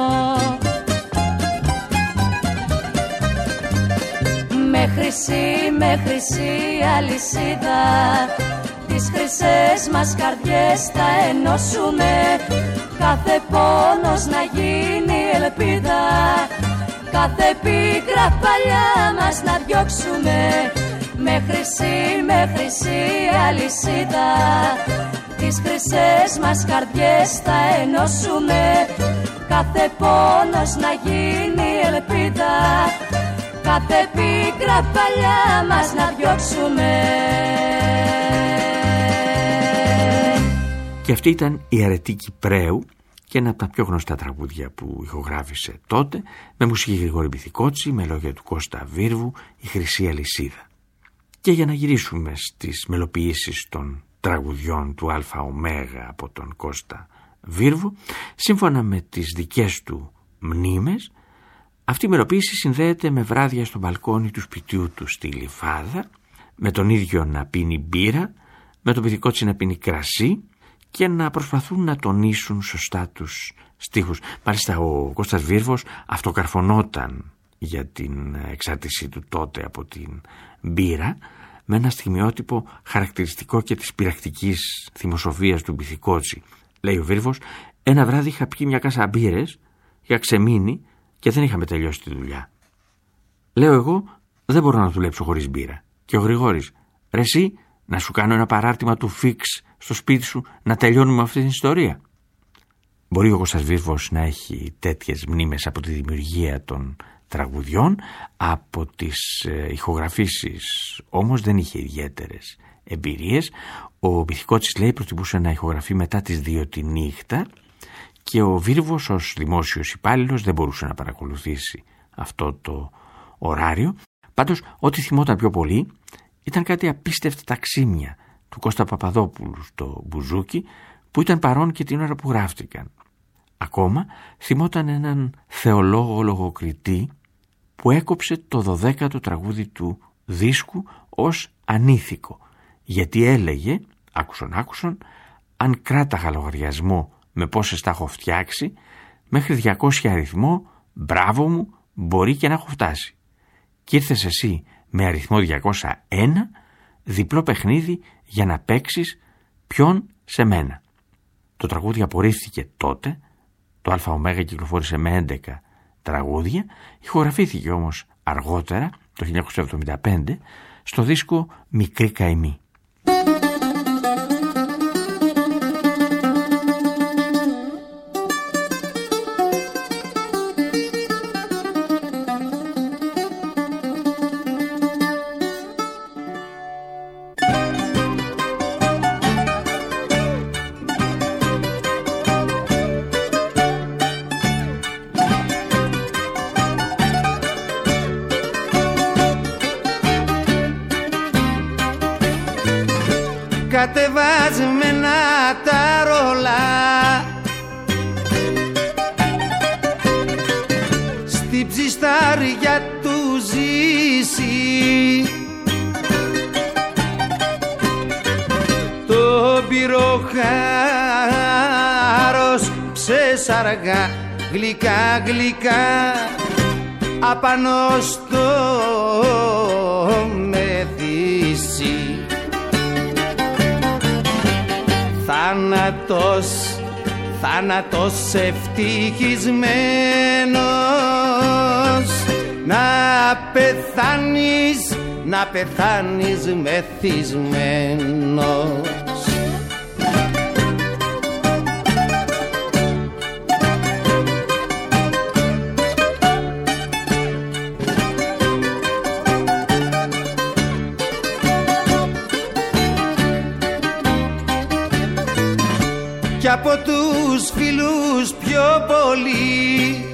Speaker 5: Με χρυσή, με χρυσή αλυσίδα, τις χρυσές μας καρδιές θα ενώσουμε, κάθε πόνος να γίνει ελπίδα, κάθε πίκρα παλιά μας να διώξουμε. Με χρυσή, με χρυσή αλυσίδα, τις χρυσές μας καρδιές θα ενώσουμε, κάθε πόνος να γίνει ελπίδα, κάθε πίκρα παλιά μας να διώξουμε.
Speaker 3: Και αυτή ήταν η Αρετή Κυπραίου και ένα από τα πιο γνωστά τραγούδια που ηχογράφησε τότε, με μουσική Γρηγόρη Βυθικότση, με λόγια του Κώστα Βίρβου, η Χρυσή Αλυσίδα. Και για να γυρίσουμε στις μελοποιήσεις των τραγουδιών του ΑΟ από τον Κώστα Βίρβου, σύμφωνα με τις δικές του μνήμες, αυτή η μελοποίηση συνδέεται με βράδια στο μπαλκόνι του σπιτιού του στη Λιφάδα, με τον ίδιο να πίνει μπύρα, με τον Βυθικότση να πίνει κρασί και να προσπαθούν να τονίσουν σωστά τους στίχους. Μάλιστα ο Κώστας Βίρβος αυτοκαρφωνόταν για την εξάρτησή του τότε από την μπύρα, με ένα στιγμιότυπο χαρακτηριστικό και της πειρακτικής θυμοσοφίας του Βυθικότση. Λέει ο Βίρβος, ένα βράδυ είχα πιει μια κάσα μπύρες, είχα ξεμείνει και δεν είχαμε τελειώσει τη δουλειά. Λέω εγώ, δεν μπορώ να δουλέψω χωρίς μπύρα. Και ο Γρηγόρης, ρε εσύ, να σου κάνω ένα παράρτημα του Φίξ στο σπίτι σου να τελειώνουμε αυτή την ιστορία? Μπορεί ο Κώστας Βίρβος να έχει τέτοιες μνήμες από τη δημιουργία των τραγουδιών, από τις ε, ηχογραφήσεις όμως δεν είχε ιδιαίτερες εμπειρίες. Ο Μυθικότσης, λέει, προτιμούσε να ηχογραφεί μετά τις δύο τη νύχτα και ο Βίρβος ως δημόσιος υπάλληλος δεν μπορούσε να παρακολουθήσει αυτό το ωράριο. Πάντως, ό,τι θυμόταν πιο πολύ ήταν κάτι απίστευτα ταξίμια του Κώστα Παπαδόπουλου στο μπουζούκι, που ήταν παρόν και την ώρα που γράφτηκαν. Ακόμα θυμόταν έναν θεολόγο λογοκριτή που έκοψε το δωδέκατο τραγούδι του δίσκου ως ανήθικο, γιατί έλεγε, άκουσον άκουσον, αν κράταγα λογαριασμό με πόσες τα έχω φτιάξει, μέχρι διακόσια αριθμό, μπράβο μου, μπορεί και να έχω φτάσει. Κι ήρθες εσύ με αριθμό διακόσια ένα, διπλό παιχνίδι για να παίξεις ποιον σε μένα. Το τραγούδι απορρίφθηκε τότε, το ΑΟ κυκλοφόρησε με έντεκα τραγούδια, ηχογραφήθηκε όμως αργότερα, το χίλια εννιακόσια εβδομήντα πέντε, στο δίσκο «Μικρή Καημή».
Speaker 7: Κατεβασμένα τα ρολά στη ψιστάρια του ζήσει, το πυροχάρος ψεσαργά γλυκά γλυκά απάνω στο μεθύσι. Θάνατος, θάνατος ευτυχισμένος, να πεθάνεις, να πεθάνεις μεθυσμένος. Κι από τους φίλους πιο πολύ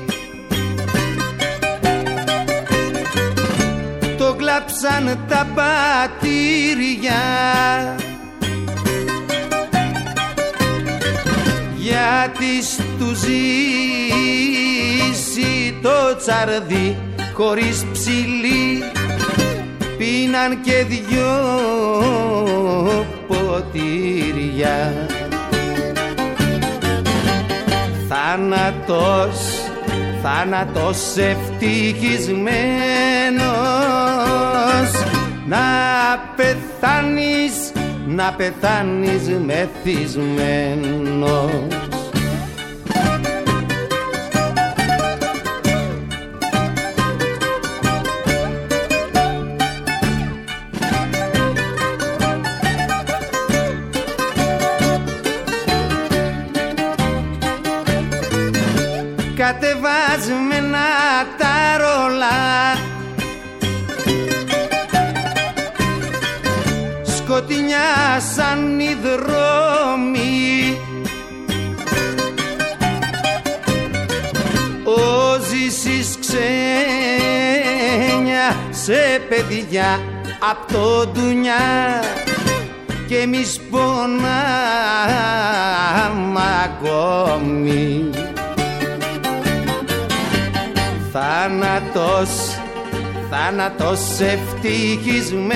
Speaker 7: το κλάψαν τα πατήρια, γιατί στου ζήσει το τσαρδί χωρίς ψηλή, πίναν και δυο ποτήρια. Θάνατος, θάνατος ευτυχισμένος, να πεθάνεις, να πεθάνεις μεθυσμένος. Κατεβασμένα τα ρολά σκοτεινιάσαν οι δρόμοι, ο Ζήσης ξένια σε παιδιά απ' το ντουνιά, και εμείς πονάμε ακόμη. Θάνατος, θάνατος ευτυχισμένος,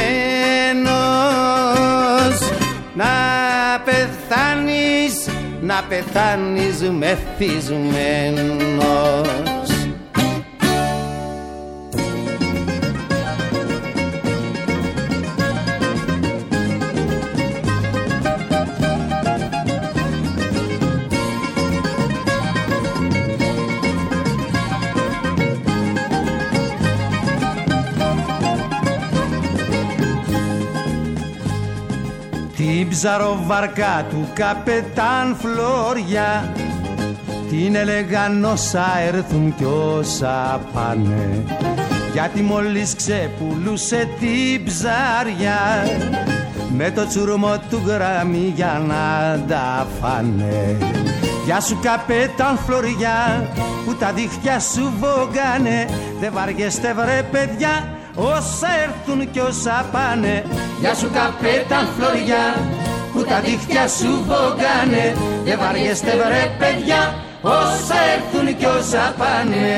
Speaker 7: να πεθάνεις, να πεθάνεις μεθυσμένος. ψαροβαρκά του καπετάν Φλόρια, την έλεγαν όσα έρθουν κι όσα πάνε, γιατί μόλις ξεπουλούσε την ψάρια με το τσουρμό του γράμμι για να τα φάνε. Γεια σου καπετάν Φλωριά, που τα δίχτυα σου βογάνε, δεν βαριέστε βρε παιδιά όσα έρθουν κι όσα πάνε. Γεια σου καπετάν Φλωριά, που τα δίχτυα σου βογάνε, δεν βαριέστε βρε παιδιά όσα έρθουν κι όσα πάνε.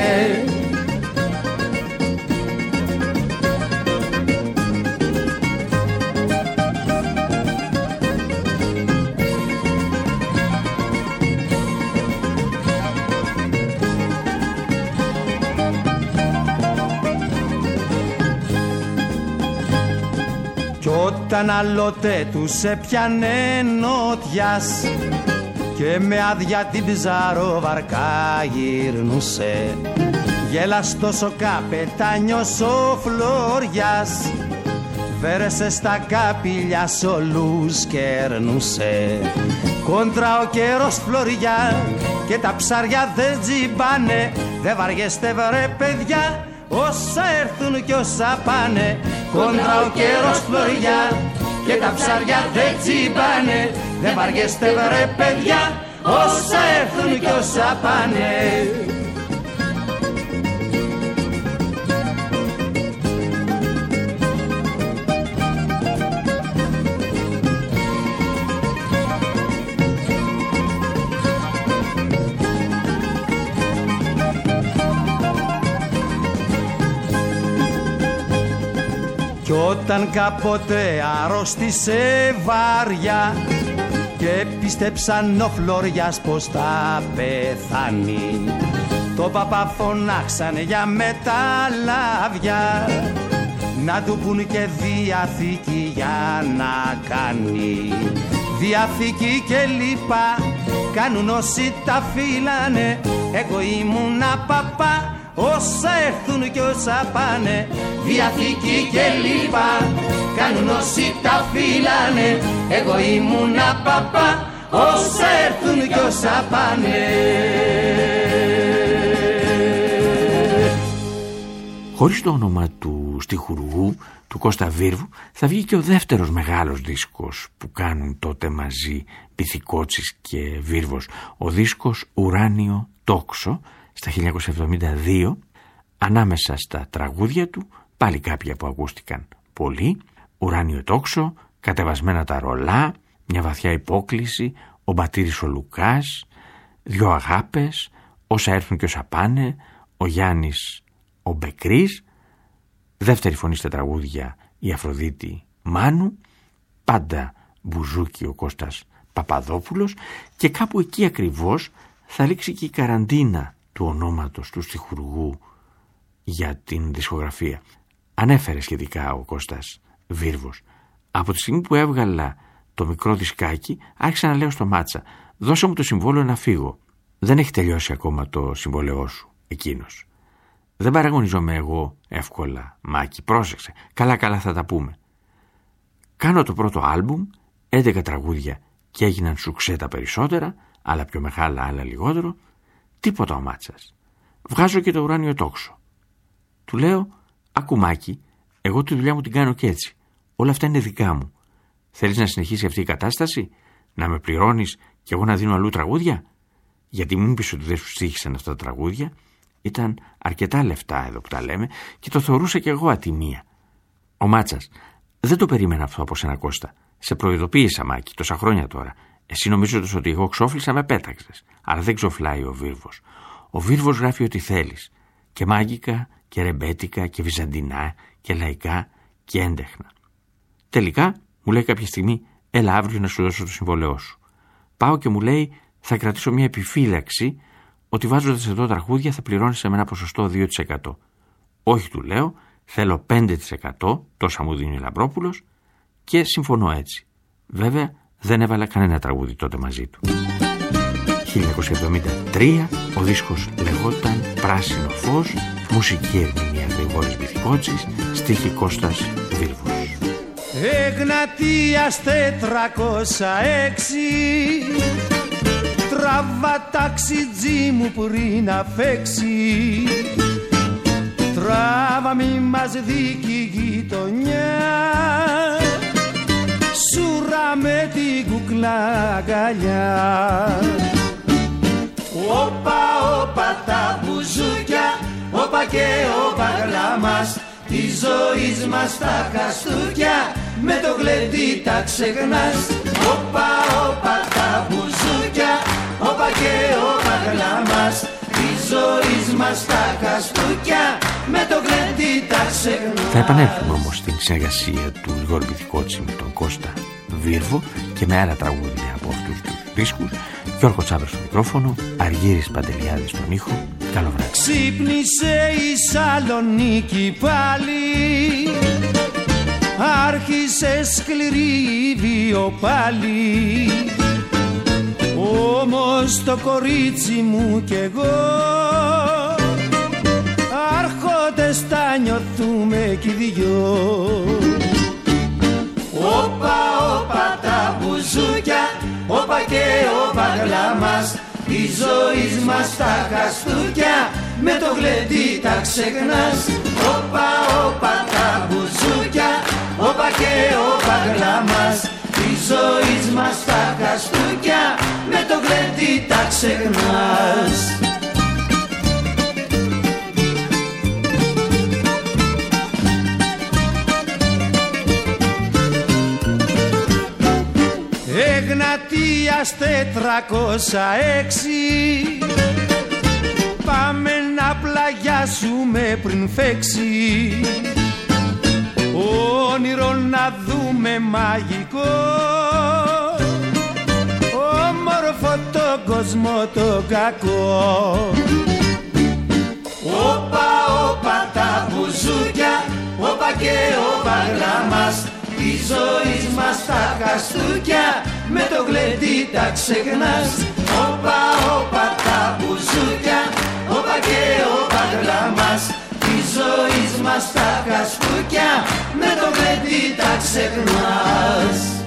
Speaker 7: Κι όταν άλλοτε τους έπιανε νότιας και με άδεια την ψαροβαρκά γυρνούσε, γέλαστος ο καπετάνιος ο Φλόριας, βέρεσε στα καπηλιά σ' όλους κερνούσε. Κόντρα ο καιρός Φλωριά και τα ψάρια δεν τζιμπάνε, δεν βαριέστε βρε παιδιά όσα έρθουν κι όσα πάνε. Κόντρα ο καιρός Φλωριά και τα ψάρια δεν τσιμπάνε, δεν βαριέστε βρε παιδιά όσα έρθουν κι όσα πάνε. Κι όταν κάποτε αρρώστησε βάρια και πίστεψαν ο Φλόριας πως θα πεθάνει, το παπά φωνάξανε για μεταλάβια να του πουν και διαθήκη για να κάνει. Διαθήκη και λύπα κάνουν όσοι τα φύλανε, εγώ ήμουνα παπά όσα έρθουν κι όσα πάνε. Διαθήκη και λύπα κάνουν όσοι τα φύλανε, εγώ ήμουνα παπά όσα έρθουν κι όσα πάνε.
Speaker 3: Χωρίς το όνομα του στιχουργού, του Κώστα Βίρβου, θα βγει και ο δεύτερος μεγάλος δίσκος που κάνουν τότε μαζί Πυθικότσης και Βίρβος, ο δίσκος Ουράνιο Τόξο, στα χίλια εννιακόσια εβδομήντα δύο. Ανάμεσα στα τραγούδια του πάλι κάποια που ακούστηκαν πολύ: Ουράνιο Τόξο, Κατεβασμένα τα ρολά, Μια βαθιά υπόκληση, Ο Μπατήρης ο Λουκάς, Δυο αγάπες, Όσα έρθουν και όσα πάνε, Ο Γιάννης ο Μπεκρής, δεύτερη φωνή στα τραγούδια η Αφροδίτη Μάνου, πάντα μπουζούκι ο Κώστας Παπαδόπουλος, και κάπου εκεί ακριβώς θα λήξει και η καραντίνα του ονόματος του στιχουργού για την δισκογραφία. Ανέφερε σχετικά ο Κώστας Βίρβος: από τη στιγμή που έβγαλα το μικρό δισκάκι, άρχισα να λέω στο Μάτσα, δώσε μου το συμβόλαιο να φύγω. Δεν έχει τελειώσει ακόμα το συμβόλαιό σου. Εκείνος: δεν παραγωνιζόμαι εγώ εύκολα, Μάκη, πρόσεξε, καλά καλά θα τα πούμε. Κάνω το πρώτο άλμπουμ, έντεκα τραγούδια και έγιναν σουξέ τα περισσότερα, άλλα πιο μεγάλα, άλλα λιγότερο. Τίποτα ο Μάτσας. Βγάζω και το Ουράνιο Τόξο. Του λέω: ακού Μάκη, εγώ τη δουλειά μου την κάνω και έτσι. Όλα αυτά είναι δικά μου. Θέλεις να συνεχίσει αυτή η κατάσταση, να με πληρώνεις και εγώ να δίνω αλλού τραγούδια? Γιατί μου είπες ότι δεν σου στοίχησαν αυτά τα τραγούδια. Ήταν αρκετά λεφτά εδώ που τα λέμε και το θεωρούσα κι εγώ ατιμία. Ο Μάτσας: δεν το περίμενα αυτό από σένα, Κώστα. Σε προειδοποίησα, Μάκη, τόσα χρόνια τώρα. Εσύ νομίζοντας ότι εγώ ξόφλησα, με πέταξες. Αλλά δεν ξοφλάει ο Βίρβος. Ο Βίρβος γράφει ό,τι θέλεις. Και μάγικα και ρεμπέτικα και βυζαντινά και λαϊκά και έντεχνα. Τελικά μου λέει κάποια στιγμή: έλα αύριο να σου δώσω το συμβόλαιό σου. Πάω και μου λέει: θα κρατήσω μια επιφύλαξη ότι βάζοντας εδώ τραγούδια θα πληρώνεις σε με ένα ποσοστό δύο τοις εκατό. Όχι, του λέω, θέλω πέντε τοις εκατό, τόσα μου δίνει ο Λαμπρόπουλος, και συμφωνώ έτσι. Βέβαια δεν έβαλα κανένα τραγούδι τότε μαζί του. χίλια εννιακόσια εβδομήντα τρία ο δίσκος λεγόταν Πράσινο Φως, μουσική ερμηνεία Γρηγόρης Πυθικότσης, στίχη Κώστας Βίρβος.
Speaker 7: Εγνατίας τετρακόσια έξι, τραβά ταξιτζί μου πριν να φέξει. Τράβα μη μας δίκη γειτονιά, σούρα με την κουκλά αγκαλιά. Όπα, όπα τα μπουζούκια, όπα και όπα γλάμας, τη ζωής μας τα χαστούκια, με το γλεντί τα ξεχνάς. Όπα, όπα τα μπουζούκια, όπα και όπα γλάμας, τη ζωής μας τα χαστούκια, με το γλεντί τα ξεχνάς.
Speaker 3: Θα επανέλθουμε όμως στην συνεργασία του Γρηγόρη Πυθικότση με τον Κώστα Βίρβο και με άλλα τραγούδια από αυτούς τους δίσκους. Γιώργο Τσάμπρα στο μικρόφωνο, Αργύρης Παντελιάδης στον ήχο. Καλό βράδυ.
Speaker 7: Ξύπνησε η Σαλονίκη πάλι, άρχισε σκληρή βίο πάλι. Όμως το κορίτσι μου κι εγώ, άρχοντες θα νιωθούμε κι οι δυο. Όπα, όπα τα μπουζούκια, όπα και όπα γλάμας, τη ζωής μας τα χαστούκια, με το γλεντί τα ξεχνάς. Όπα, όπα τα μπουζούκια, όπα και όπα γλάμας, τη ζωής μας τα χαστούκια, με το γλεντί τα ξεχνάς. Εγνατίας τετρακόσια έξι, πάμε να πλαγιάσουμε πριν φέξει. Όνειρο να δούμε μαγικό, όμορφο το κόσμο το κακό. Όπα, όπα τα μπουζούκια, όπα και όπα γλάμας, τη ζωής μας τα χαστούκια, με το γλεντί τα ξεχνάς. Όπα, όπα τα μπουζούκια, όπα και όπα γλάμας, τη ζωής μας τα χαστούκια, με το γλεντί τα ξεχνάς.